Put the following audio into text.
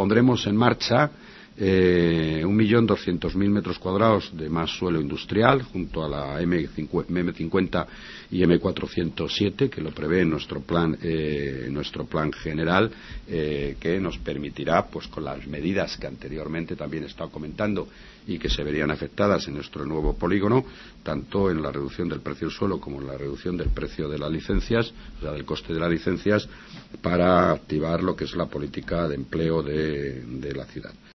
pondremos en marcha 1.200.000 metros cuadrados de más suelo industrial junto a la M50 y M407, que lo prevé en nuestro plan general, que nos permitirá, pues con las medidas que anteriormente también he estado comentando y que se verían afectadas en nuestro nuevo polígono, tanto en la reducción del precio del suelo como en la reducción del precio de las licencias, o sea, del coste de las licencias, para activar lo que es la política de empleo de la ciudad.